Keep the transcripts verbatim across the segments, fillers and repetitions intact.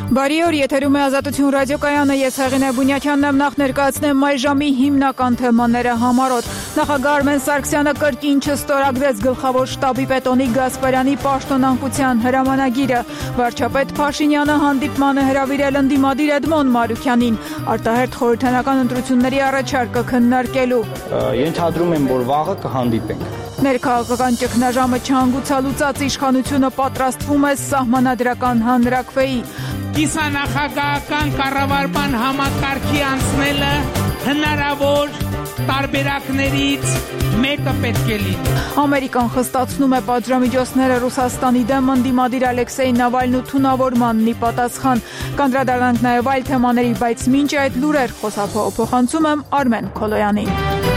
Բարի օր, եթերում է Ազատություն ռադիոկայանը, ես Հեղինե Բունյակյանն եմ, նախ ներկայացնեմ այ ժամի հիմնական թեմաները համառոտ։ Նախագահ Արմեն Սարգսյանը կրկին չստորագրեց գլխավոր շտաբի պետ Օնիկ Գասպարյանի պաշտոնանկության հրամանագիրը։ Վարչապետ Փաշինյանը հանդիպման է հրավիրել ընդդիմադիր Էդմոն Մարուքյանին, արտահերթ խորհրդանական ընտրությունների առաջարկը քննարկելու։ Ենթադրում եմ, որ վաղը կհանդիպենք։ Ներքաղաքական ճգնաժամը չհանգուցալուծած իշխանությունը պատրաստվում է սահմանադրական հանրաքվեի։ Կիսանախագահական կառավարման համակարգի անցնելը հնարավոր տարբերակներից մեկը պետք է լինի։ Ամերիկան խստացնում է պատժամիջոցները Ռուսաստանի դեմ ընդդիմադիր Ալեքսեյ Նավալնու թունավորմանն ի պատասխան։ Կանդրադառնանք նաև այլ թեմաների, բայց մինչ այդ լուրեր խոսափողը փոխանցում եմ Արմեն Քոլոյանին։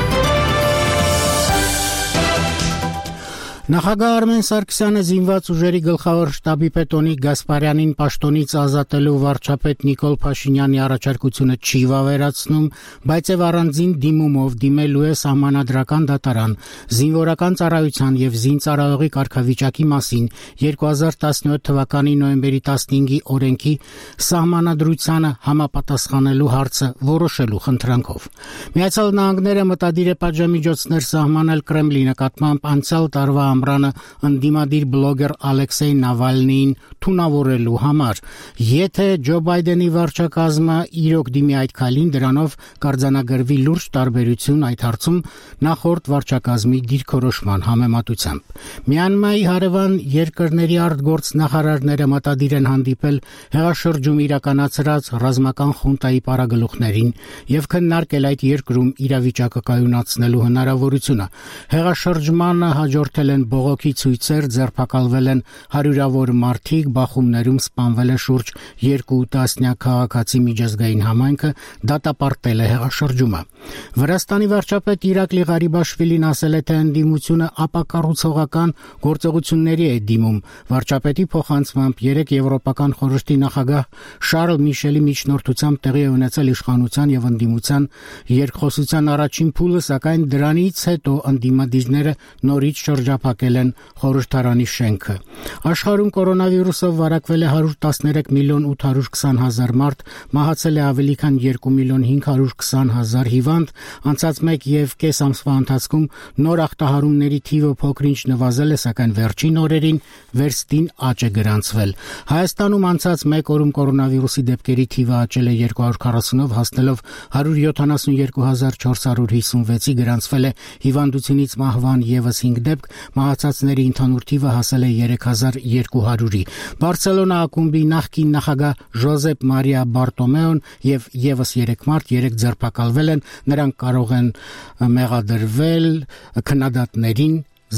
Նախագահ Արմեն Սարգսյանը զինված ուժերի գլխավոր շտաբի պետ Օնիկ Գասպարյանին պաշտոնից ազատելու վարչապետ Նիկոլ Փաշինյանի առաջարկությունը չի վավերացնում, բայց եւ առանձին դիմումով դիմելու է սահմանադրական դատարան զինվորական ծառայության եւ զինծառայողի կարգավիճակի մասին երկու հազար տասնյոթ թվականի նոյեմբերի տասնհինգի օրենքի սահմանադրությանը համապատասխանելու հարցը որոշելու խնդրանքով։ Միացյալ Նահանգները մտադիր է պատժամիջոցներ սահմանել Կրեմլի նկատմամբ անցյալ տարվա ամռանը ընդդիմադիր բլոգեր Ալեքսեյ Նավալնիին թունավորելու համար։ Եթե Ջո Բայդենի վարչակազմը իրոք դիմի այդ քայլին, դրանով կարձանագրվի լուրջ տարբերություն այդ հարցում նախորդ վարչակազմի դիրքորոշման համեմատությամբ։ Մյանմարի հարևան երկրների արտգործնախարարները մտադիր են հանդիպել հեղաշրջում իրականացրած ռազմական խունտայի պարագլուխներին եւ քննարկել այդ երկրում իրավիճակը կայունացնելու հնարավորությունը։ Հեղաշրջմանը հաջորդել են բողոքի ցույցեր, ձերբակալվել են հարյուրավոր մարդիկ, բախումներում սպանվել է շուրջ երկու տասնյակ քաղաքացի, միջազգային համայնքը դատապարտել է հեղաշրջումը։ Վրաստանի վարչապետ Իրակլի Ղարիբաշվիլին ասել է, թե ընդդիմությունը ապակառուցողական գործողությունների է դիմում։ Վարչապետի փոխանցմամբ երեք Եվրոպական խորհրդի նախագահ Շարլ Միշելի միջնորդությամբ տեղի է ունեցել իշխանության եւ ընդդիմության երկխոսության առաջին փուլը, սակայն դրանից հետո ընդդիմադիրները նորից շրջափակել են խորհրդարանի շենքը։ Աշխարհում կորոնավիրուսով վարակվել է հարյուր տասներեք միլիոն ութ հարյուր քսան հազար մարդ, մահացել է ավելի քան երկու միլիոն հինգ հարյուր քսան հազար հիվանդ, անցած մեկ եւ կես ամսվա ընթացքում նոր ախտահարումների թիվը փոքրինչ նվազել է, սակայն վերջին օրերին վերստին աճ է գրանցվել։ Հայաստանում անցած մեկ օրում կորոնավիրուսի դեպքերի թիվը աճել է երկու հարյուր քառասունով, հասնելով հարյուր յոթանասունյոթ հազար չորս հարյուր հիսունվեցի, գրանցվել է հիվանդությունից մահվան եւս հինգ դեպք, մահացածների ընդհանուր թիվը հասել է երեք հազար երկու հարյուրի։ Բարսելոնա ակումբի նախկին նախագահ Ժոզեպ Մարիա Բարտոմեոն եւ եւս երեք մարդ երեք ձերբակալվել են, նրանք կարող են մեղադրվել քննադատներին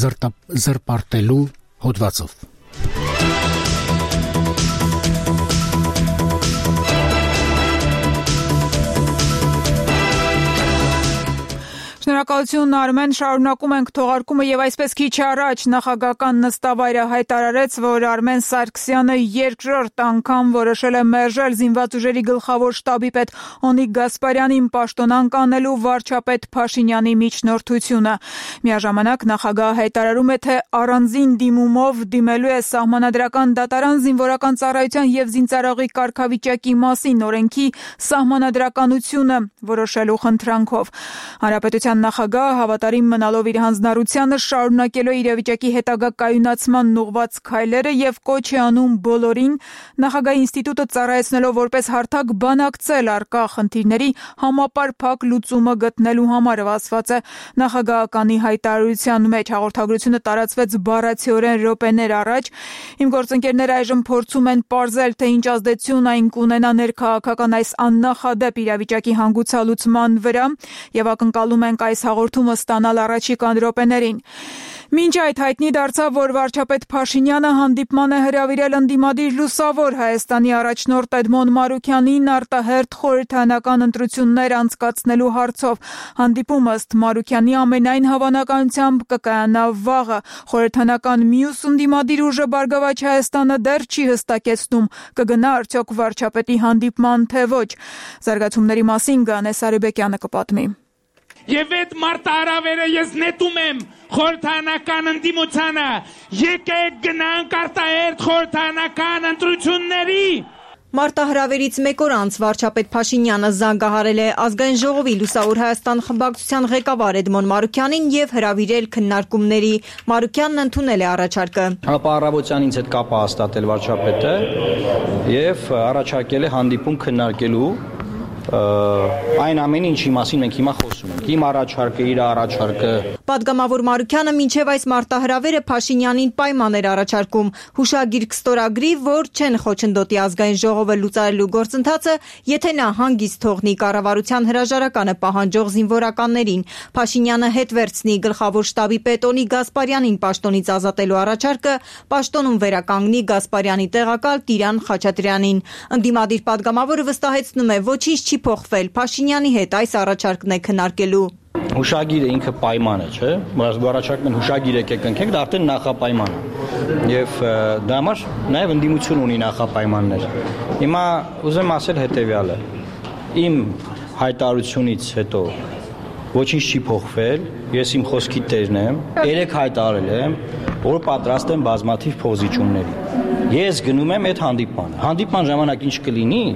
զրպարտելու հոդվածով։ Շնորհակալություն Արմեն, շարունակում ենք թողարկումը եւ այսպես քիչ առաջ նախագահական նստավայրը հայտարարեց, որ Արմեն Սարգսյանը երկրորդ անգամ որոշել է մերժել զինված ուժերի գլխավոր շտաբի պետ Օնիկ Գասպարյանին պաշտոնանկ անելու վարչապետ Փաշինյանի միջնորդությունը։ Միաժամանակ նախագահը հայտարարում է, թե առանձին դիմումով դիմելու է սահմանադրական դատարան զինվորական ծառայության եւ զինծառայողի կարգավիճակի մասին օրենքի սահմանադրականությունը որոշելու խնդրանքով։ Հանրապետության նախագահը հավատարիմ մնալով իր հանձնառությանը շարունակելու է իրավիճակի հետագա կայունացման ուղղված քայլերը եւ կոչ է անում բոլորին նախագահի ինստիտուտը ծառայեցնելով որպես հարթակ բանակցել առկա խնդիրների համապարփակ լուծումը գտնելու համար, ասված է նախագահականի հայտարարության մեջ։ Հաղորդագրությունը տարածվեց բառացիորեն րոպեներ առաջ։ Իմ գործընկերները այժմ փորձում են պարզել, թե ինչ ազդեցություն այն կունենա ներքաղաքական այս աննախադեպ իրավիճակի հանգուցալուծման վրա եւ ակնկալում ենք այս հաղորդումը ստանալ առաջիկան րոպեներին։ Մինչ այդ հայտնի դարձավ, որ վարչապետ Փաշինյանը հանդիպման է հրավիրել ընդդիմադիր Լուսավոր Հայաստանի առաջնորդ Էդմոն Մարուքյանին արտահերթ խորհրդանական ընտրություններ անցկացնելու հարցով։ Հանդիպումը ըստ Մարուքյանի ամենայն հավանականությամբ կկայանա վաղը։ Խորհրդանական մյուս ընդդիմադիր ուժը Բարգավաճ Հայաստանը դեռ չի հստակեցնում կգնա արդյոք վարչապետի հանդիպման, թե ոչ։ Զարգացումների մասին Գանե Սարիբեկյանը կպատմի։ Եվ այդ մարտահրավերը ես նետում եմ խորհրդանական ընդդիմությանը, եկեք գնանք արտահերթ խորհրդանական ընտրությունների։ Մարտահրավերից մեկ օր անց վարչապետ Փաշինյանը զանգահարել է Ազգային ժողովի Լուսավոր Հայաստան խմբակցության ղեկավար Էդմոն Մարուքյանին եւ հրավիրել քննարկումների։ Մարուքյանն ընդունել է առաջարկը։ Հապա առավոտյան ինձ հետ կապ հաստատել վարչապետը եւ առաջարկել է հանդիպում քննարկելու այն ամենը, ինչի մասին մենք հիմա խոսում ենք։ Իմ առաջարկը, իր առաջարկը։ Պատգամավոր Մարուքյանը մինչև այս մարտահրավերը Փաշինյանին պայման էր առաջարկում հուշագիր կստորագրի, որ չեն խոչընդոտի Ազգային ժողովը լուծարելու գործընթացը, եթե նա հանգիստ թողնի կառավարության հրաժարականը պահանջող զինվորականներին։ Փաշինյանը հետ վերցնի գլխավոր շտաբի պետ Օնիկ Գասպարյանին պաշտոնից ազատելու առաջարկը, պաշտոնում վերականգնի Գասպարյանի տեղակալ Տիրան Խաչատրյանին։ Ընդդիմադիր պատգամավորը վստահեցնում է, ոչինչ չի փոխվել, Փաշինյանի հետ այս առաջարկն է քննարկելու։ Հուշագիրը ինքը պայման է, չէ՞։ Առաջարկն են հուշագիր եկեք ընկենք, դա արդեն նախապայման է։ Եվ դա համար նաև ընդդիմություն ունի նախապայմաններ։ Հիմա ուզեմ ասել հետևյալը. իմ հայտարարությունից հետո ոչինչ չի փոխվել, ես իմ խոսքի տերն եմ, երեք հայտարարել եմ, որ պատրաստ եմ բազմաթիվ փոխզիջումների։ Ես գնում եմ այդ հանդիպմանը։ Հանդիպման ժամանակ ինչ կլինի,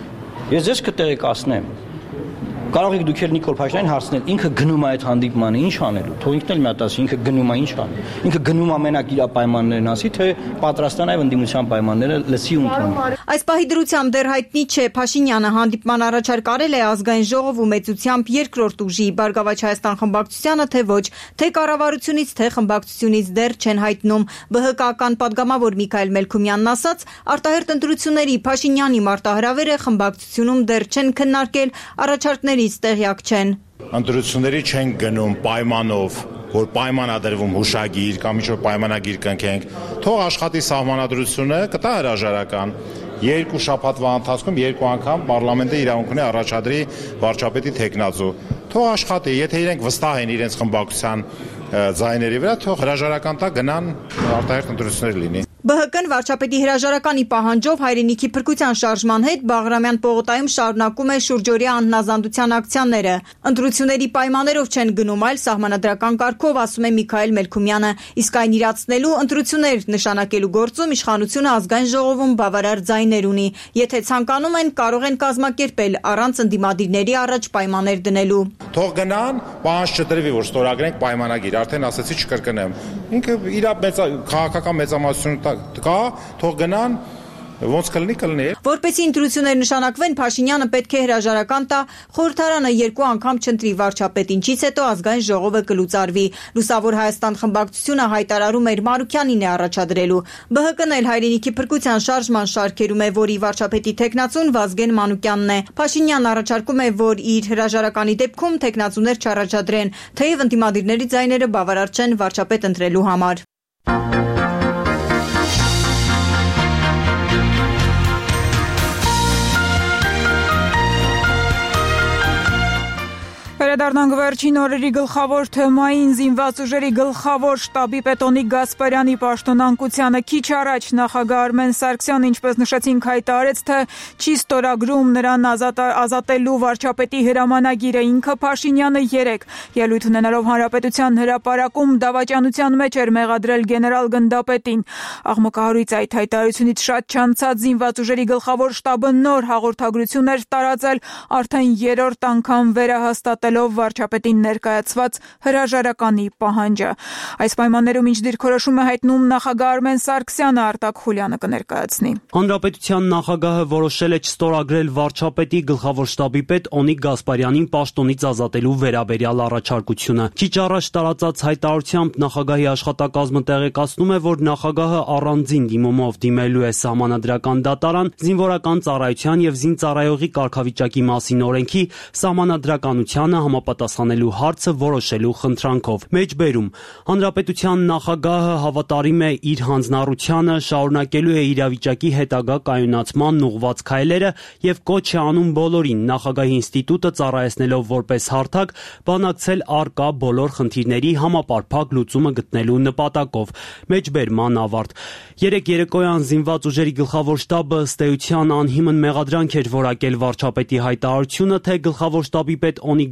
ես ձեզ կտեղեկացնեմ։ Կարող եք դուք էլ Նիկոլ Փաշինյանին հարցնել, ինքը գնում է այդ հանդիպմանը, ինչ անելու։ Թող ինքն էլ մի հատ ասի, ինքը գնում է, ինչ անի։ Ինքը գնում է մենակ իր պայմաններն ասի, թե պատրաստ է նաև ընդդիմության պայմանները լսի ու ընդունի։ Այս պահի դրությամբ դեռ հայտնի չէ Փաշինյանը հանդիպման առաջարկ արել է Ազգային ժողովում մեծությամբ երկրորդ ուժի Բարգավաճ Հայաստան խմբակցությանը, թե ոչ, թե կառավարությունից, թե խմբակցությունից դեռ չեն հայտնում։ ԲՀԿ-ական պատգամավոր Միքայել Մելքումյանն ասաց, արտահերթ ընտրությունների Փաշինյանի մարտահրավերը խմբակցությունում դեռ չեն քննարկել, առաջարկների տեղյակ չեն։ Ընտրությունների չեն գնում պայմանով, որ պայմանադրվում հուշագիր կամ ինչ-որ պայմանագիր կնքենք, թող աշխատի սահմանադրությունը, կտա հրաժարական։ Երկու շաբաթվա ընթացքում երկու անգամ պարլամենտը իրավունք ունի առաջադրի վարչապետի թեկնածու։ Թող աշխատի, եթե իրենք վստահ են իրենց խմբակցության ձայների վրա, թող հրաժարական տա գնան արտահերթ ընտրություններ լինի։ ԲՀԿ-ն վարչապետի հրաժարականի պահանջով հայրենիքի փրկության շարժման հետ Բաղրամյան պողոտայում շարունակում է շուրջօրյա անհնազանդության ակցիաները։ Ընտրությունների պայմաններով չեն գնում, այլ սահմանադրական կարգով, ասում է Միքայել Մելքումյանը, իսկ այն իրացնելու ընտրություններ նշանակելու գործում իշխանությունը Ազգային ժողովում բավարար ձայներ ունի։ Եթե ցանկանում են, կարող են կազմակերպել առանց ընդդիմադիրների առաջ պայմաններ դնելու։ Թող գնան, պահանջ չտրվի, որ ստորագրենք պայմանագիր, արդեն ասացի չկրկնեմ։ Ինքը իր մեծ քաղաքական մեծամասնություն կա, թող գնան, ոնց կլինի կլինի։ Որպեսզի ընտրություններ նշանակվեն, Փաշինյանը պետք է հրաժարական տա, խորհրդարանը երկու անգամ չընտրի վարչապետ, ինչից հետո Ազգային ժողովը կլուծարվի։ Լուսավոր Հայաստան խմբակցությունը հայտարարում էր Մարուքյանին է առաջադրելու։ ԲՀԿ-ն էլ հայրենիքի փրկության շարժման շարքերում է, որի վարչապետի թեկնածուն Վազգեն Մանուկյանն է։ Փաշինյանն առաջարկում է, որ իր հրաժարականի դեպքում թեկնածուներ չառաջադրեն, թեև ընդդիմադիրների ձայները բավարար չեն վարչապետ ընտրելու համար։ Վերադառնանք վերջին օրերի գլխավոր թեմային զինված ուժերի գլխավոր շտաբի պետ Օնիկ Գասպարյանի պաշտոնանկությանը քիչ առաջ նախագահ Արմեն Սարգսյանը, ինչպես նշեցինք, հայտարարեց, թե չի ստորագրում նրան ազատ, ազատելու վարչապետի հրամանագիրը։ Ինքը Փաշինյանը երեկ ելույթ ունենալով Հանրապետության հրապարակում դավաճանության մեջ էր մեղադրել գեներալ գնդապետին։ Աղմկահարույց այդ հայտարարությունից շատ չանցած զինված ուժերի գլխավոր շտաբը նոր հաղորդագրություն էր տարածել, արդեն երրորդ անգամ վերահաստատելով վարչապետին ներկայացված հրաժարականի պահանջը։ Այս պայմաններում ինչ դիրքորոշում է հայտնում նախագահ Արմեն Սարգսյանը, Արտակ Խուլյանը կներկայացնի։ Հանրապետության նախագահը որոշել է չստորագրել վարչապետի գլխավոր շտաբի պետ Օնիկ Գասպարյանին պաշտոնից ազատելու վերաբերյալ առաջարկությունը։ Քիչ առաջ տարածած հայտարարությամբ նախագահի աշխատակազմը տեղեկացնում է, որ նախագահը առանձին դիմումով դիմելու է Սահմանադրական դատարան զինվորական ծառայության եւ զինծառայողի կարգավիճակի մասին օրենքի սահմանադրականությանը համապատասխանելու հարցը որոշելու խնդրանքով։ Մեջբերում Հանրապետության նախագահը հավատարիմ է իր հանձնառությանը, շարունակելու է իրավիճակի հետագա կայունացման ուղղված քայլերը եւ կոչ է անում բոլորին նախագահի ինստիտուտը ծառայեցնելով որպես հարթակ բանակցել առկա բոլոր խնդիրների համապարփակ լուծումը գտնելու նպատակով։ Մեջբերման ավարտ։ Երեք երեկոյան զինված ուժերի գլխավոր շտաբը ըստ էության անհիմն մեղադրանք էր որակել վարչապետի հայտարարությունը, թե գլխավոր շտաբի պետ Օնիկ Գասպարյանը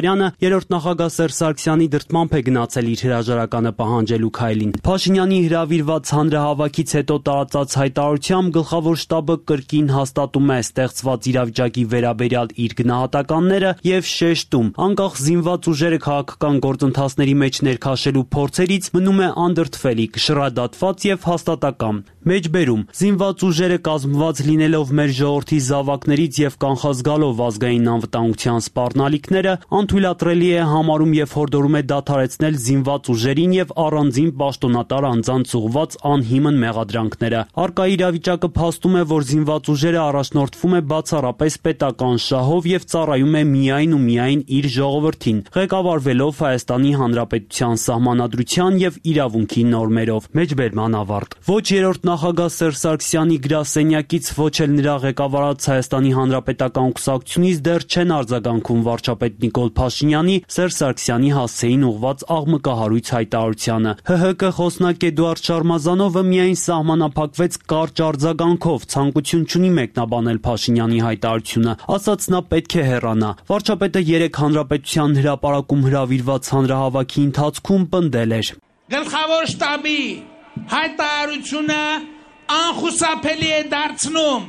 Գասպարյանը երրորդ նախագահ Սերժ Սարգսյանի դրդմամբ է գնացել իր հրաժարականը պահանջելու քայլին։ Փաշինյանի հրավիրված հանրահավաքից հետո տարածած հայտարարությամբ գլխավոր շտաբը կրկին հաստատում է ստեղծված իրավիճակի վերաբերյալ իր գնահատականները եւ շեշտում, անկախ զինված ուժերը քաղաքական գործընթացների մեջ ներքաշելու փորձերից մնում է անդրդվելիք, շռադատված եւ հաստատակամ։ Մեջբերում զինված ուժերը կազմված լինելով մեր ժողովրդի զավակներից եւ կանխազգալով ազգային անվտանգության սպառնալիքները անթույլատրելի է համարում եւ հորդորում է դադարեցնել զինված ուժերին եւ առանձին պաշտոնատար անձանց ուղղված անհիմն մեղադրանքները։ Արկա իրավիճակը փաստում է, որ զինված ուժերը առաջնորդվում է բացառապես պետական շահով եւ ծառայում է միայն ու միայն իր ժողովրդին, ղեկավարվելով Հայաստանի Հանրապետության սահմանադրության եւ իրավունքի նորմերով։ Մեջբերման ավարտ։ Ոչ երրորդ նախագահ Սերժ Սարգսյանի գրասենյակից, ոչ էլ նրա ղեկավարած Հայաստանի Հանրապետական կուսակցությունից դեռ չեն արձագանքում վարչապետ Նիկոլ Փաշինյանի Սերժ Սարգսյանի հասցեին ուղղված աղմկահարույց հայտարարությանը։ ՀՀԿ խոսնակ Էդուարդ Շարմազանովը միայն սահմանափակվեց կարճ արձագանքով, ցանկություն չունի մեկնաբանել Փաշինյանի հայտարարությունը, ասաց նա պետք է հեռանա։ Վարչապետը երեք Հանրապետության հրապարակում հրավիրված հանրահավաքի ընթացքում պնդել էր. Գլխավոր շտաբի հայտարարությունը անխուսափելի է դարձնում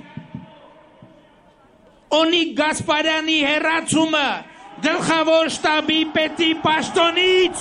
Օնիկ Գասպարյանի հեռացումը գլխավոր շտաբի պետի պաշտոնից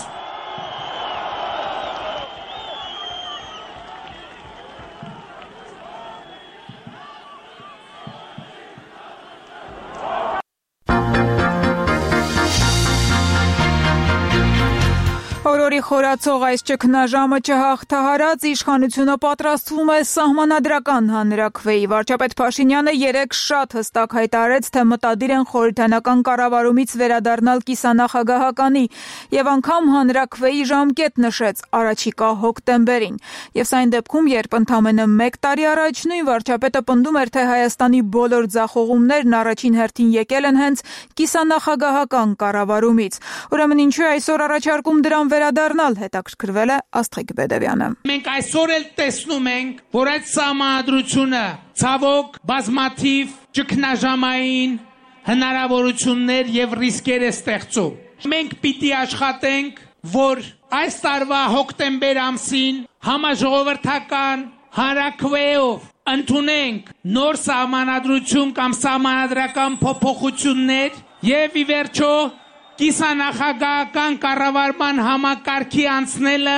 Օրորի խորացող այս ճգնաժամը չհաղթահարած իշխանությունը պատրաստվում է սահմանադրական հանրաքվեի։ Վարչապետ Փաշինյանը երեկ շատ հստակ հայտարարեց, թե մտադիր են խորհրդանական կառավարումից վերադառնալ կիսանախագահականի եւ անգամ հանրաքվեի ժամկետ նշեց առաջիկա հոկտեմբերին։ Եվ սա այն դեպքում, երբ ընդամենը մեկ տարի առաջ նույն վարչապետը պնդում էր, թե Հայաստանի բոլոր ձախողումներն առաջին հերթին եկել են հենց կիսանախագահական կառավարումից։ Ուրեմն ինչու այսօր առաջարկում դրան վերադառնալ, հետաքրքրվել է Աստղիկ Բեդևյանը։ Մենք այսօր էլ տեսնում ենք, որ այդ սահմանադրությունը ցավոք բազմաթիվ ճգնաժամային հնարավորություններ եւ ռիսկեր է ստեղծում։ Մենք պիտի աշխատենք, որ այս տարվա հոկտեմբեր ամսին համաժողովրդական հանրաքվեով ընդունենք նոր սահմանադրություն կամ սահմանադրական փոփոխություններ եւ ի վերջո կիսանախագահական կառավարման համակարգի անցնելը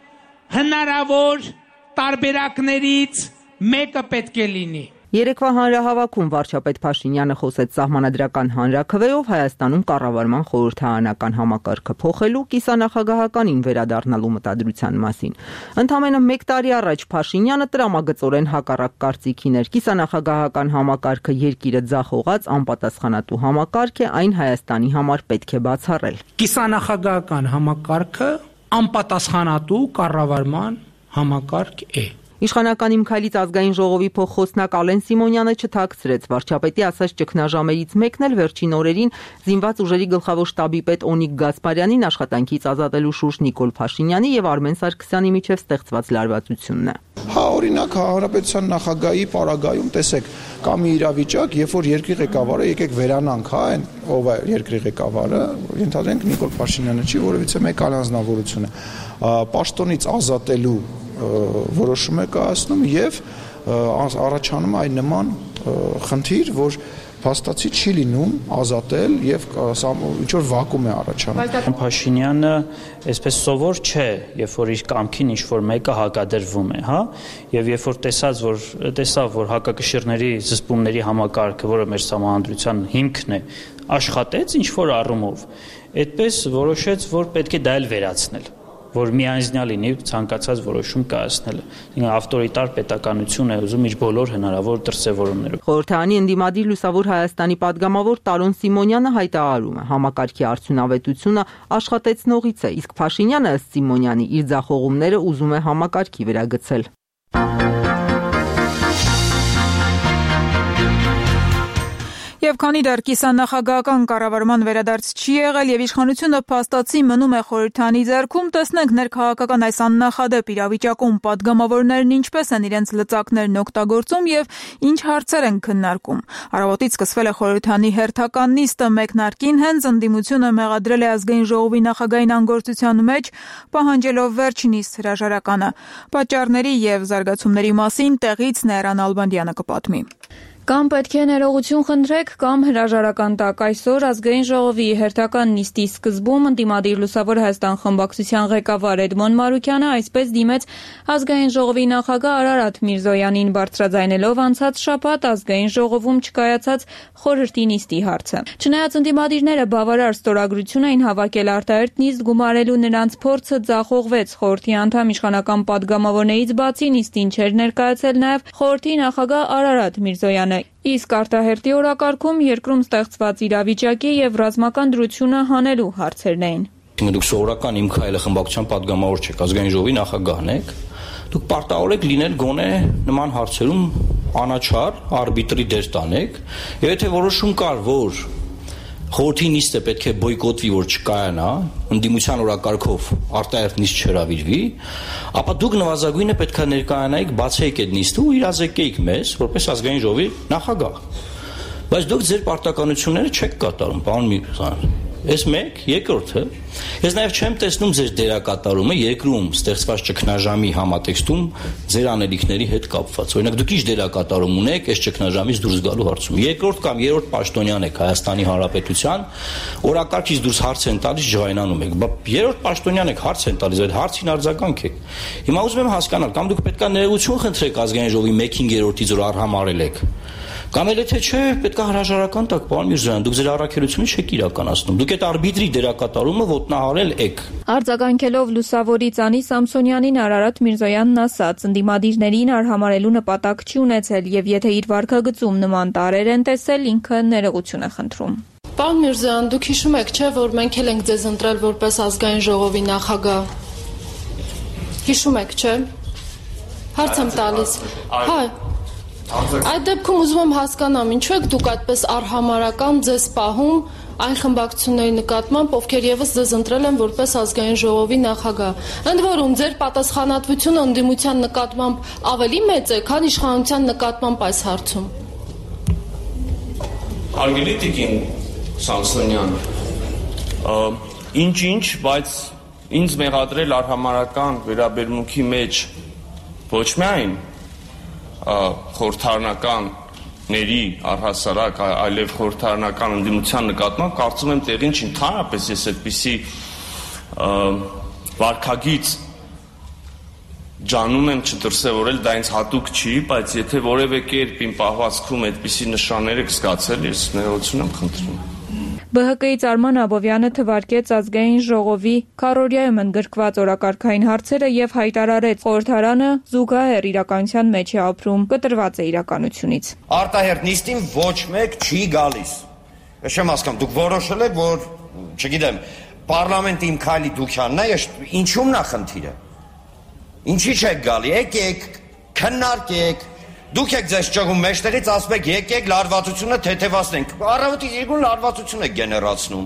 հնարավոր տարբերակներից մեկը պետք է լինի։ Երեկվա հանրահավաքում վարչապետ Փաշինյանը խոսեց սահմանադրական հանրաքվեով Հայաստանում կառավարման խորհրդարանական համակարգը փոխելու, կիսանախագահականին վերադառնալու մտադրության մասին։ Ընդամենը մեկ տարի առաջ Փաշինյանը տրամագծորեն հակառակ կարծիքին էր։ Կիսանախագահական համակարգը երկիրը ձախողած անպատասխանատու համակարգ է, այն Հայաստանի համար պետք է բացառել։ Կիսանախագահական համակարգը անպատասխանատու կառավարման համակարգ է։ Իշխանական իմ քայլից ազգային ժողովի փոխխոսնակ Ալեն Սիմոնյանը չթաքցրեց վարչապետի ասած ճգնաժամերից մեկն էլ վերջին օրերին զինված ուժերի գլխավոր շտաբի պետ Օնիկ Գասպարյանին աշխատանքից ազատելու շուրջ Նիկոլ Փաշինյանի եւ Արմեն Սարգսյանի միջև ստեղծված լարվածությունն է։ Հա, օրինակ, հանրապետության նախագահի պարագայում տեսեք, կա մի իրավիճակ, երբ որ երկրի ղեկավարը եկեք վերանանք, հա, այն ով է երկրի ղեկավարը, ենթադրենք Նիկոլ Փաշինյանը չի, որովհետեւ մեկ առանձնավորություն է։ Պաշտոնից ազատելու որոշում է կայացնում եւ առաջանում այն նման խնդիր, որ փաստացի չի լինում ազատել եւ ինչ որ վակուում է առաջանում։ Փաշինյանը այսպես սովոր չէ, երբ որ իր կամքին ինչ որ մեկը հակադրվում է, հա, եւ երբ որ տեսած որ տեսավ որ հակակշիռների զսպումների համակարգը, որը մեր սահմանադրության հիմքն է, աշխատեց ինչ որ առումով, այդպես որոշեց, որ պետք է դա էլ վերացնել, որ միանձնյա լինի ցանկացած որոշում կայացնելը։ Ինքը ավտորիտար պետականություն է ուզում իր բոլոր հնարավոր դրսևորումներով։ Խորհրդարանի ընդդիմադիր Լուսավոր Հայաստանի падգամավոր Տարոն Սիմոնյանը հայտարարում է, համակարգի արդյունավետությունը աշխատեցնողից է, իսկ Փաշինյանը ըստ Սիմոնյանի իր ձախողումները ուզում է համակարգի վերագցել։ Եվ քանի դեռ կիսանախագահական կառավարման վերադարձ չի եղել եւ իշխանությունը փաստացի մնում է խորհրդանի ձեռքում, տեսնենք ներքաղաքական այս աննախադեպ իրավիճակում падգամավորներն ինչպես են իրենց լծակներն օգտագործում եւ ինչ հարցեր են քննարկում։ Առավոտից սկսվել է խորհրդանի հերթական նիստը, մեկնարկին հենց ընդդիմությունը մեղադրել է ազգային ժողովի նախագահային անգործության մեջ, պահանջելով վերջինիս հրաժարականը։ Պատճառների եւ զարգացումների մասին տեղից Նեյրան Ալբանդյանը կպատմի։ Կամ պետք է ներողություն խնդրեք, կամ հրաժարական տակ։ Այսօր ազգային ժողովի հերթական նիստի սկզբում ընդդիմադիր Լուսավոր Հայաստան խմբակցության ղեկավար Էդմոն Մարուկյանը այսպես դիմեց ազգային ժողովի նախագահ Արարատ Միրզոյանին, բարձրաձայնելով անցած շաբաթ ազգային ժողովում չկայացած խորհրդի նիստի հարցը։ Չնայած ընդդիմադիրները բավարար ստորագրություն էին հավաքել արտահերթ նիստ գումարելու, նրանց փորձը ձախողվեց։ Խորհրդի անդամ իշխանական падգամավորներից բացի նիստին չէր ներկայացել նաև խորհրդի նախագահ Արարատ Միրզոյանը։ Իսկ արտահերթի օրակարգում երկրում ստեղծված իրավիճակի եւ ռազմական դրությունը հանելու հարցերն էին։ Դուք սովորական Իմ քայլը խմբակցության падգամավոր չեք, ազգային ժողովի նախագահն եք։ Դուք պարտավոր եք լինել գոնե նման հարցերում անաչառ, արբիտրի դեր տանեք, եւ եթե որոշում կար, որ խորհրդի նիստը պետք է բոյկոտվի, որ չկայանա, ընդդիմության օրակարգով արտահերթ նիստ չհրավիրվի, ապա դուք նվազագույնը պետք է ներկայանայիք, բացեիք այդ նիստը ու իրազեկեիք մեզ, որպես ազգային ժողովի նախագահ։ Բայց դուք ձեր պարտականությունները չեք կատարում, պարոն Միրզոյան։ Այս մեկ, երկրորդը, ես նաև չեմ տեսնում ձեր դերակատարումը երկրում ստեղծված ճգնաժամի համատեքստում ձեր անելիքների հետ կապված։ Օրինակ դուք ինչ դերակատարում ունեք այս ճգնաժամից դուրս գալու հարցում։ Երկրորդ կամ երրորդ պաշտոնյան եք Հայաստանի Հանրապետության, օրակարգից դուրս հարց են տալիս, ջղայնանում եք։ Բա երրորդ պաշտոնյան եք, հարց են տալիս, այդ հարցին արձագանք եք։ Հիմա ուզում եմ հասկանալ, կամ դուք պետք է ներողություն խնդրեք ազգային ժողովի մեկ երրորդից, որ արհամարել եք։ Կամ էլ եթե չէ, պետք է հրաժարական տակ, պարոն Միրզոյան, դուք ձեր առաքելությունը չեք իրականացնում։ Դուք այդ արբիտրի դերակատարումը ոտնահարել եք։ Արձագանքելով Լուսավորի Ծանի Սամսոնյանին, Արարատ Միրզոյանն ասաց, ընդդիմադիրներին արհամարելու նպատակ չի ունեցել եւ եթե իր վարքագծում նման տարրեր են տեսել, ինքը ներողություն է խնդրում։ Պարոն Միրզոյան, դուք հիշում եք, չէ, որ մենք էլ ենք ձեզ ընտրել որպես ազգային ժողովի նախագահ։ Հիշում եք, չէ։ Հարց եմ տալիս։ Հա։ Այդ դեպքում ուզում եմ հասկանամ, ինչու եք դուք այդպես արհամարական ձեզ պահում այն խմբակցությունների նկատմամբ, ովքեր եւս ձեզ ընտրել են որպես ազգային ժողովի նախագահ։ Ընդ որում, ձեր պատասխանատվությունը ընդդիմության նկատմամբ ավելի մեծ է, քան իշխանության նկատմամբ այս հարցում։ Հարգելի տիկին Սամսոնյան, ինչ-ինչ, բայց ինձ մեղադրել արհամարական վերաբերմունքի մեջ ոչ միայն խորհրդարանականների առհասարակ, այլև խորհրդարանական ընդդիմության նկատմամբ կարծում եմ տեղին չի, ընդհանրապես ես այդպիսի վարքագիծ ջանում եմ չդրսևորել, դա ինձ հատուկ չի, բայց եթե որևէ կերպ իմ պահվածքում այդպիսի նշաններ եք զգացել, ես ներողություն եմ խնդրում։ Բը հը կից Արման Աբովյանը թվարկեց ազգային ժողովի քառօրյայում ընդգրկված օրակարգային հարցերը եւ հայտարարեց խորհրդարանը զուգահեռ իրականության մեջ է ապրում, կտրված է իրականությունից։ Արտահերթ նիստին ոչ մեկ չի գալիս։ Ես չեմ հասկանում, դուք որոշել եք, որ, չգիտեմ, պարլամենտի Իմ քայլի դուքյանն է, ինչու՞մն է խնդիրը։ Ինչի՞ չեք գալի, եկեք, քննարկեք։ Դուք եք ձեզ ճղում մեջտեղից, ասում եք եկեք լարվածությունը թեթևացնենք։ Առավոտի երկուն լարվածություն եք գեներացնում։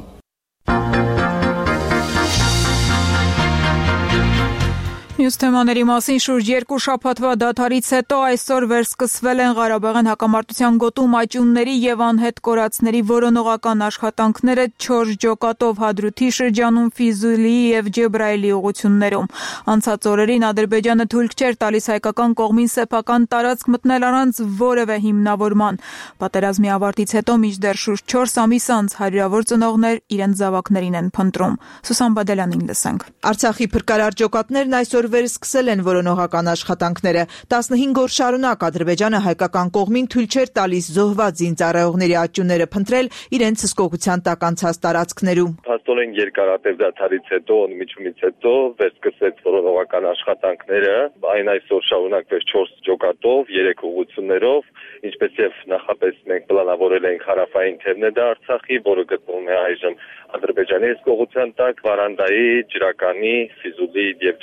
Մյուս թեմաների մասին շուրջ երկու շաբաթվա դադարից հետո այսօր վերսկսվել են Ղարաբաղյան հակամարտության գոտում աճյունների եւ անհետ կորածների որոնողական աշխատանքները չորս ջոկատով Հադրութի շրջանում, Ֆիզուլիի եւ Ջեբրայելի ուղություններում։ Անցած օրերին Ադրբեջանը թույլ չէր տալիս հայկական կողմին սեփական տարածք մտնել առանց որևէ հիմնավորման։ Պատերազմի ավարտից հետո մինչդեռ շուրջ չորս ամիս անց հարյուրավոր ծնողներ իրենց զավակներին են փնտրում։ Սուսան Բադելյանին լսենք։ Արցախի փրկարար ջոկատներն այսօր վերսկսել են որոնողական աշխատանքները։ տասնհինգ օր շարունակ Ադրբեջանը հայկական կողմին թույլ չէր տալիս զոհված զինծառայողների աճյունները փնտրել իրենց հսկողության տակ անցած տարածքներում։ Փաստորեն երկարատև դադարից հետո, ընդմիջումից հետո վերսկսեց որոնողական աշխատանքները, այն այսօր շարունակվեց չորս ջոկատով, երեք ուղղություններով, ինչպես եւ նախապես մենք պլանավորել ենք հարավային թևնեդա Արցախի, որը գտնվում է այժմ Ադրբեջանի հսկողության տակ, Վարանդայի, Ջրականի, Ֆիզուլի եւ Ջաբրայելի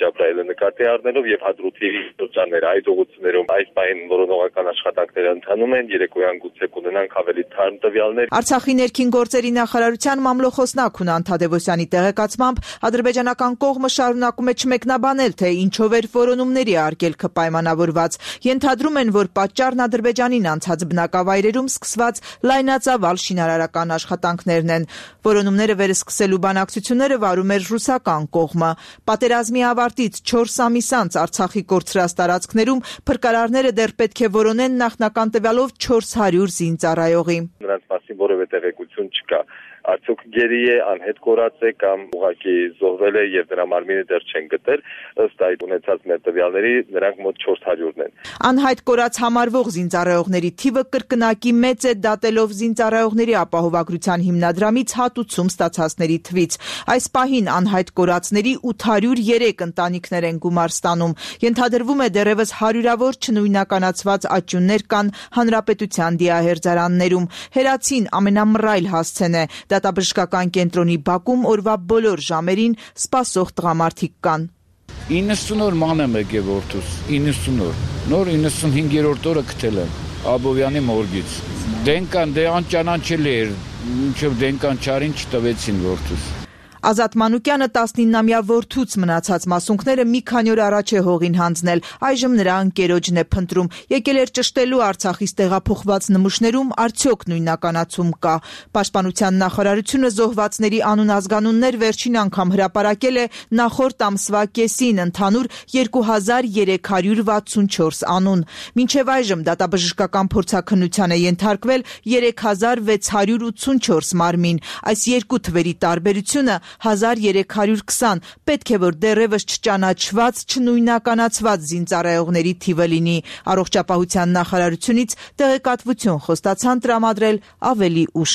նկատի առնելով եւ Հադրութի շրջանները այդ ուղղություններում այս պահին որոնողական աշխատանքները ընթանում են, երեկոյան գուցե կունենանք ավելի թարմ տվյալներ։ Արցախի ներքին գործերի նախարարության մամլոխոսնակ Հունան Թադևոսյանի տեղեկացմամբ ադրբեջանական կողմը շարունակում է չմեկնաբանել, թե ինչով էր որոնումների արգելքը պայմանավորված։ Ենթադրում են, որ պատճառն Ադրբեջանին անցած բնակավայրերում սկսված լայնածավալ շինարարական աշխատանքներն են։ Որոնումները վերսկսելու բանակցությունները վարում էր ռուսական կողմը։ Պատերազմի ավարտից չորս ամիս անց Արցախի կորցրած տարածքներում փրկարարները դեռ պետք է որոնեն նախնական տվյալով չորս հարյուր զինծառայողի։ Նրանց մասին որևէ տեղեկություն չկա։ Արդյոք գերի է, անհետ կորած է կամ ուղղակի զոհվել է եւ նրա մարմինը դեռ չեն գտել, ըստ այդ ունեցած մեր տվյալների նրանք մոտ չորս հարյուրն են։ Անհայտ կորած համարվող զինծառայողների թիվը կրկնակի մեծ է, դատելով զինծառայողների ապահովագրության հիմնադրամից հատուցում ստացածների թվից։ Այս պահին անհայտ կորածների ութ հարյուր երեք ընտանիքներ են գումար ստանում։ Ենթադրվում է դեռևս հարյուրավոր չնույնականացված աճյուններ կան հանրապետության դիահերձարաններում։ Հերացին ամենամռայլ հասցեն է։ Դատաբժշկական կենտրոնի բակում օրվա բոլոր ժամերին սպասող տղամարդիկ կան։ իննսուն օր ման եմ եկել որդուս, իննսուն օր։ Նոր իննսունհինգերորդ օրը գտել եմ Աբովյանի մորգից։ Դենկան դե անճանաչելի էր, մինչև դենկան չարին չտվեցին որդուս։ Ազատ Մանուկյանը տասնինամյա որդուց մնացած մասունքները մի քանի օր առաջ է հողին հանձնել, այժմ նրա ընկերոջն է փնտրում։ Եկել էր ճշտելու Արցախից տեղափոխված նմուշներում արդյոք նույնականացում կա։ Պաշտպանության նախարարությունը զոհվածների անուն-ազգանուններ վերջին անգամ հրապարակել է նախորդ ամսվա կեսին, ընդհանուր երկու հազար երեք հարյուր վաթսունչորս անուն։ Մինչև այժմ դատաբժշկական փորձաքննության է ենթարկվել երեք հազար վեց հարյուր ութսունչորս մարմին։ Այս երկու թվերի տարբերությունը հազար երեք հարյուր քսան, պետք է որ դեռևս չճանաչված, չնույնականացված զինծառայողների թիվը լինի։ Առողջապահության նախարարությունից տեղեկատվություն խոստացան տրամադրել ավելի ուշ։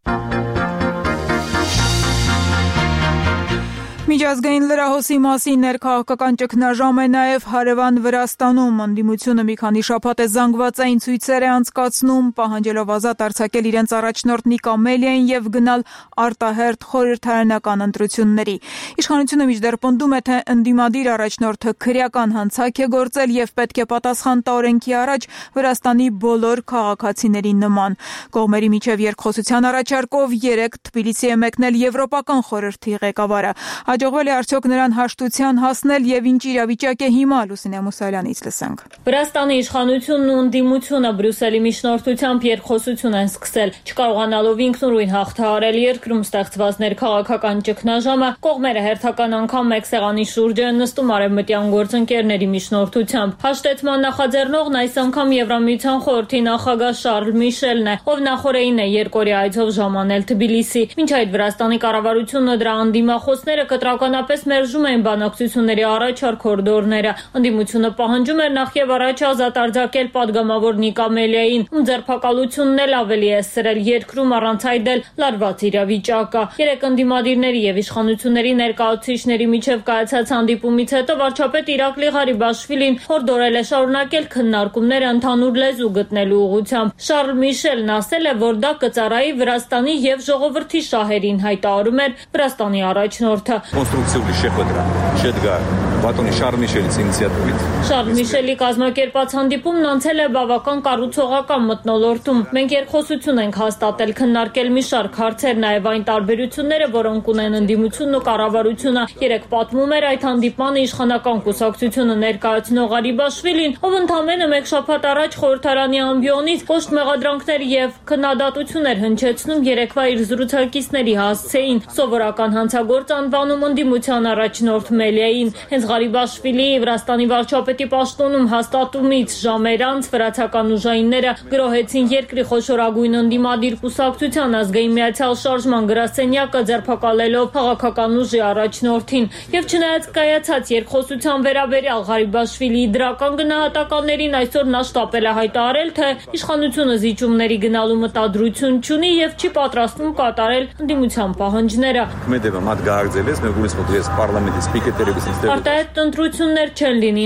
Միջազգային լրահոսի մասին ներքաղաքական ճգնաժամ է նաև հարևան Վրաստանում։ Ընդդիմությունը մի քանի շաբաթ է զանգվածային ցույցեր է անցկացնում, պահանջելով ազատ արձակել իրենց առաջնորդ Նիկա Մելիային եւ գնալ արտահերթ խորհրդարանական ընտրությունների։ Իշխանությունը մինչդեռ պնդում է, թե ընդդիմադիր առաջնորդը քրեական հանցակ է գործել եւ պետք է պատասխան տա օրենքի առաջ Վրաստանի բոլոր քաղաքացիների նման։ Կողմերի միջև երկխոսության առաջարկով երեք Թբիլիսի է մեկնել Եվրոպական խորհրդի ղեկավարը։ Հաջողվել է արդյոք նրան հաշտության հասնել եւ ինչ իրավիճակ է հիմա, Լուսինե Մուսալյանից լսենք։ Վրաստանի իշխանությունն ու ընդդիմությունը Բրյուսելի միջնորդությամբ երկխոսություն են սկսել, չկարողանալով ինքնուրույն հաղթահարել երկրում ստեղծված ներքաղաքական ճգնաժամը, կողմերը հերթական անգամ մեկ սեղանի շուրջ են նստում արևմտյան գործընկերների միջնորդությամբ։ Հաշտեցման նախաձեռնողն այս անգամ Եվրամիության խորհրդի նախագահ Շարլ Միշելն է, ով նախորդին է երկօրյա այցով ժամանել Թբիլիսի։ Մինչ այդ Վրաստանի կառավարությունը դրա անդիմախոսները կտրականապես մերժում էին բանակցությունների առաջարկ կորիդորները։ Ընդդիմությունը պահանջում էր նախ եւ առաջ ազատ արձակել падգամավոր Նիկա Մելիային, ում ձերբակալությունն էլ ավելի է սրել երկրում առանց այդ էլ լարված իրավիճակը։ Երեք ընդդիմադիրների եւ իշխանությունների ներկայացուցիչների միջև կայացած հանդիպումից հետո վարչապետ Իրակլի Ղարիբաշվիլին հորդորել է շարունակել քննարկումները ընդհանուր լեզու գտնելու ուղղությամբ։ Շարլ Միշելն ասել է, որ դա կծառայի Վրաստանի եւ ժողովրդի շահերին, հայտարարում էր Վրաստանի առաջնորդը։ Կոնստրուկցիոն շեփոդրա, շեդգար, բատոնի Շարլ Միշելից ինիցիատիվით։ Շարլ Միշելի կազմակերպած հանդիպումն անցել է բավական կառուցողական մթնոլորտում։ Մենք երկխոսություն ենք հաստատել, քննարկել մի շարք հարցեր, նաև այն տարբերությունները, որոնք ունեն ընդդիմությունն ու կառավարությունը։ Երեք պատմում էր այդ հանդիպմանը իշխանական կուսակցությունը ներկայացնող Ղարիբաշվիլին, ով ընդամենը մեկ շաբաթ առաջ խորհրդարանի ամբիոնից կոշտ մեղադրանքներ եւ քննադատություններ հնչեցնում երեկվա իր զրուցակիցների հասցեին սովորական հանցագործ անվանում ընդդիմության առաջնորդ Մելիային։ Հենց Ղարիբաշվիլիի Վրաստանի վարչապետի պաշտոնում հաստատումից ժամեր անց վրացական ուժայինները գրոհեցին երկրի խոշորագույն ընդդիմադիր կուսակցության ազգային միացյալ շարժման գրասենյակը, ձերբակալելով քաղաքական ուժի առաջնորդին։ Եվ չնայած կայացած երկխոսության վերաբերյալ Ղարիբաշվիլիի դրական գնահատականներին, այսօր նա շտապել է հայտարարել, թե իշխանությունը զիջումների գնալու մտադրություն չունի եւ չի պատրաստվում կատարել ընդդիմության պահանջները։ Արտահայտ ընտրություններ չեն լինի, ընդդիմության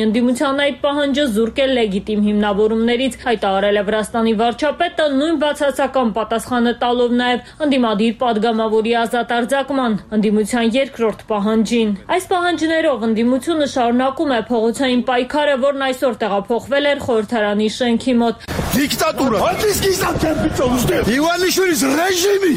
ընդդիմության այդ պահանջը զուրկ է լեգիտիմ հիմնավորումներից, հայտարարել է Վրաստանի վարչապետը, նույն բացասական պատասխանը տալով նաև ընդդիմադիր падգամավորի ազատ արձակման, ընդդիմության երկրորդ պահանջին։ Այս պահանջներով ընդդիմությունը շարունակում է փողոցային պայքարը, որն այսօր տեղափոխվել էր խորհրդարանի շենքի մոտ։ Դիկտատուրա, հատիսկիստան տեմպիցով ուստեղ, Իվանիշვილիս ռեժիմի։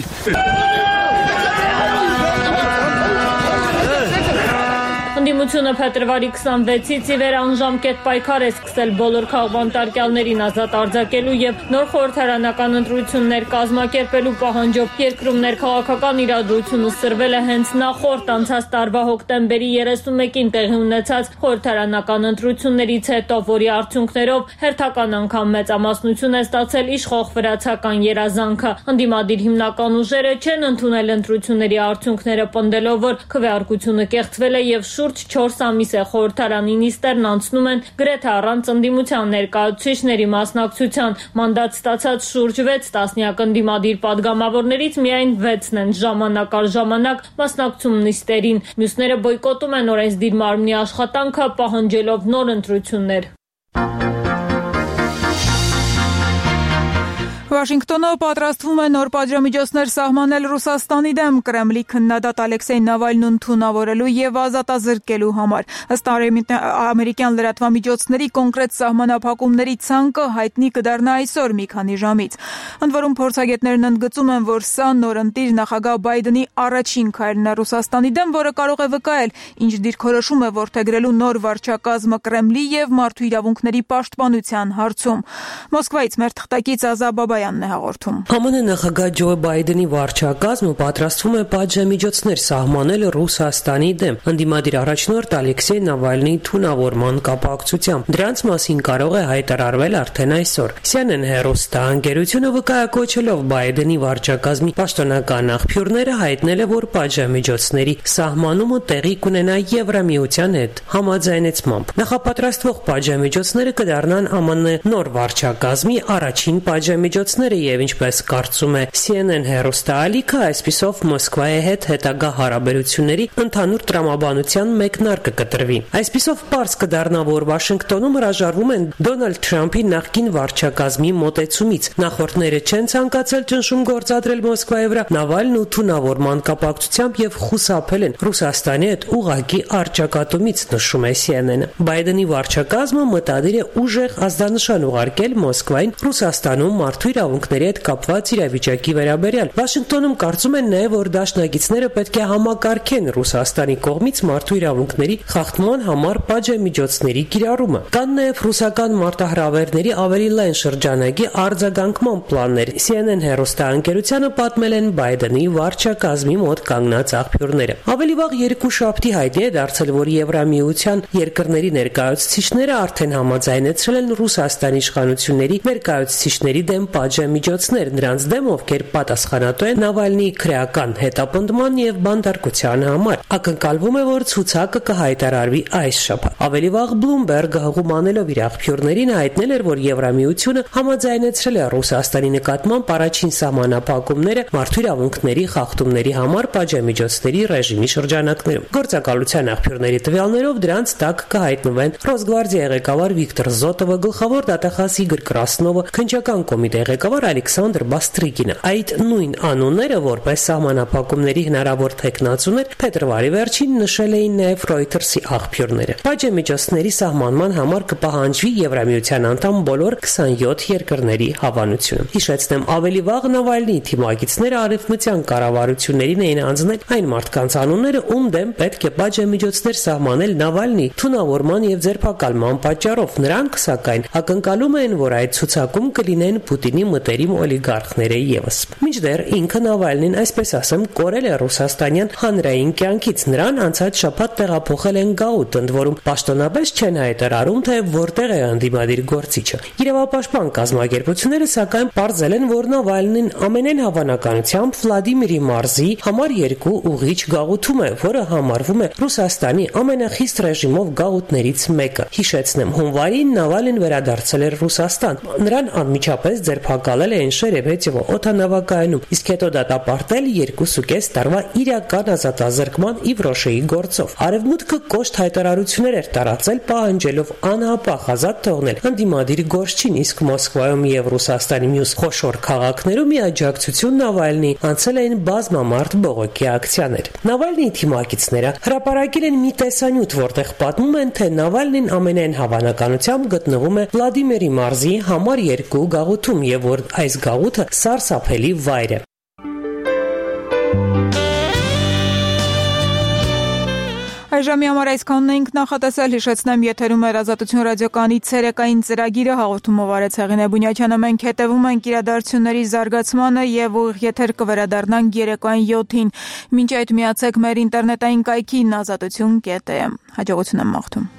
Ընդդիմությունը փետրվարի քսանվեցից ի վեր անժամկետ պայքար է սկսել բոլոր քաղբանտարկյալներին ազատ արձակելու եւ նոր խորհրդարանական ընտրություններ կազմակերպելու պահանջով երկրում ներքաղաքական իրադրությունը սրվել է հենց նախորդ անցած տարվա հոկտեմբերի երեսունմեկին տեղի ունեցած խորհրդարանական ընտրություններից հետո, որի արդյունքներով հերթական անգամ մեծամասնություն է ստացել իշխող վրացական երազանքը։ Ընդդիմադիր հիմնական ուժերը չեն ընդունել ընտրությունների արդյունքները, պնդելով, որ քվեարկությունը կեղծվել է եւ շուրջ չորս ամիս է խորհրդարանի նիստերն անցնում են գրեթե առանց ընդդիմության ներկայացուցիչների մասնակցության։ Մանդատ ստացած շուրջ վեց տասնյակ ընդդիմադիր падգամավորներից միայն վեցն են ժամանակ առ ժամանակ մասնակցում նիստերին։ Մյուսները բոյկոտում են օրենսդիր մարմնի աշխատանքը, պահանջելով նոր ընտրություններ։ Վաշինգտոնը պատրաստվում է նոր պատժամիջոցներ սահմանել Ռուսաստանի դեմ Կրեմլի քննադատ Ալեքսեյ Նավալնուն թունավորելու եւ ազատազրկելու համար։ Ըստ ամերիկյան լրատվամիջոցների կոնկրետ սահմանափակումների ցանկը հայտնի կդառնա այսօր մի քանի ժամից։ Ընդ որում փորձագետներն ընդգծում են, որ սա նորընտիր նախագահ Բայդենի առաջին քայլն է Ռուսաստանի դեմ, որը կարող է վկայել ինչ դիրքորոշում է որդեգրելու նոր վարչակազմը Կրեմլի եւ մարդու իրավունքների պաշտպանության հարցում։ Մոսկվայից մեր թղթակից Ազա Բաբայանն է հաղորդում։ ԱՄՆ նախագահ Ջո Բայդենի վարչակազմը պատրաստվում է պատժամիջոցներ սահմանել Ռուսաստանի դեմ ընդդիմադիր առաջնորդ Ալեքսեյ Նավալնիի թունավորման կապակցությամբ։ Դրանց մասին կարող է հայտարարվել արդեն այսօր։ C N N հեռուստաընկերությունը վկայակոչելով Բայդենի վարչակազմի պաշտոնական աղբյուրները հայտնել է, որ պատժամիջոցների սահմանումը տեղի կունենա Եվրամիության հետ համաձայնեցմամբ։ Նախապատրաստվող պատժամիջոցները կդառնան ԱՄՆ նոր վարչակազմի առաջին պատժամիջոցները եւ ինչպես կարծում է C N N հեռուստաալիքը, այսպիսով Մոսկվայի հետ հետագա հարաբերությունների ընդհանուր տրամաբանության մեկնարկը կտրվի։ Այսպիսով պարզ կդառնա, որ Վաշինգտոնում հրաժարվում են Դոնալդ Թրամփի նախկին վարչակազմի մոտեցումից։ Նախորդները չեն ցանկացել ճնշում գործադրել Մոսկվայի վրա Նավալնու թունավորման կապակցությամբ եւ խուսափել են Ռուսաստանի հետ ուղղակի առճակատումից, նշում է C N N-ը։ Բայդենի վարչակազմը մտադիր է ուժեղ ազդանշան ուղարկել Մոսկվային Ռուսաստանում մարդու իրավունքների հետ կապված իրավիճակի վերաբերյալ։ Վաշինգտոնում կարծում են նաև, որ դաշնակիցները պետք է համակարգեն Ռուսաստանի կողմից մարդու իրավունքների խախտման համար պատժամիջոցների կիրառումը։ Կան նաև ռուսական մարտահրավերների ավելի լայն շրջանակի արձագանքման պլաններ։ C N N հեռուստաընկերությանը պատմել են Բայդենի վարչակազմի մոտ կանգնած աղբյուրները։ Ավելի վաղ երկուշաբթի հայտնի է դարձել, որ Եվրամիության երկրների ներկայացուցիչները արդեն համաձայնեցրել են Ռուսաստանի իշխանությունների ներկայացուցիչների դեմ պատժամիջոցներ, նրանց դեմ, ովքեր պատասխանատու են Նավալնիի քրեական հետապնդման եւ բանտարկության համար։ Ակնկալվում է, որ ցուցակը կհայտարարվի այս շաբաթ։ Ավելի վաղ Bloomberg-ը հղումանելով իր աղբյուրներին հայտնել էր, որ Եվրամիությունը համաձայնեցրել է Ռուսաստանի նկատմամբ առաջին սահմանափակումները մարդու իրավունքների խախտումների համար պատժամիջոցների ռեժիմի շրջանակներում։ Գործակալության աղբյուրների տվյալներով դրանց տակ կհայտնվեն Ռոսգվարդիայի ղեկավար Վիկտոր Զոտովը, գլխավոր դատախազ Իգոր Կրասնովը, քննչական կոմիտեի ղեկավար Ալեքսանդր Բաստրիկինը։ Այդ նույն անունները, որպես սահմանափակումների հնարավոր թեկնածուներ, փետրվարի վերջին նշել էին նաև Reuters-ի աղբյուրները։ Պատժամիջոցների սահմանման համար կպահանջվի Եվրամիության անդամ բոլոր քսանյոթ երկրների հավանությունը։ Հիշեցնեմ, ավելի վաղ Նավալնիի թիմակիցները արևմտյան կառավարություններին էին անձնել այն մարդկանց անունները, ում դեմ պետք է պատժամիջոցներ սահմանել Նավալնիի թունավորման եւ ձերբակալման պատճառով։ Նրանք, սակայն, ակնկալում են, որ այդ ցուցակում կլինեն Պուտինի մտերիմ օլիգարխները եւս։ Մինչդեռ ինքը Նավալնին, այսպես ասեմ, կորել է ռուսաստանյան հանրային կյանքից։ Նրան անցած շաբաթ տեղափոխել են գաուտ, ընդ որում պաշտոնապես չեն հայտարարում, թե որտեղ է ընդդիմադիր գործիչը։ Իրավապաշտպան կազմակերպությունները սակայն պարզել են, որ Նավալնին ամենայն հավանականությամբ Վլադիմիրի մարզի համար երկու ուղիչ գաղութում է, որը համարվում է Ռուսաստանի ամենախիստ ռեժիմով գաղութներից մեկը։ Հիշեցնեմ, հունվարին Նավալին վերադարձել էր Ռուսաստան։ Նրան անմիջապես ձերբակալել նախակալել էին Շերեբեցիվո օդանավակայանում, իսկ հետո դատապարտել երկուսուկես տարվա իրական ազատազրկման ի Վրոշեի գործով։ Արևմուտքը կոշտ հայտարարություններ էր տարածել, պահանջելով անհապաղ ազատ թողնել ընդդիմադիր Գորշչին, իսկ Մոսկվայում եւ Ռուսաստանի մյուս խոշոր քաղաքներում աջակցություն Նավալնի անցել էին բազմամարդ բողոքի ակցիաներ։ Նավալնիի թիմակիցները հրապարակել են մի տեսանյութ, որտեղ պատմում են, թե Նավալնին ամենայն հավանականությամբ գտնվում է Վլադիմիրի մարզի համար երկու գաղութում եւ որ այս գաղութը սարսափելի վայր է։ Այժմի համար այսքանն էինք նախատեսել, հիշեցնեմ եթերում էր Ազատություն ռադիոկայանի ցերեկային ծրագիրը, հաղորդումով Արեց Հեղինե Բունյաչյանը, մենք հետևում ենք իրադարձությունների զարգացմանը եւ ուղիղ եթեր կվերադառնանք երեկոյան յոթին։ Մինչ այդ միացեք մեր ինտերնետային կայքին ազատություն կետ է։ Հաջողություն եմ մաղթում։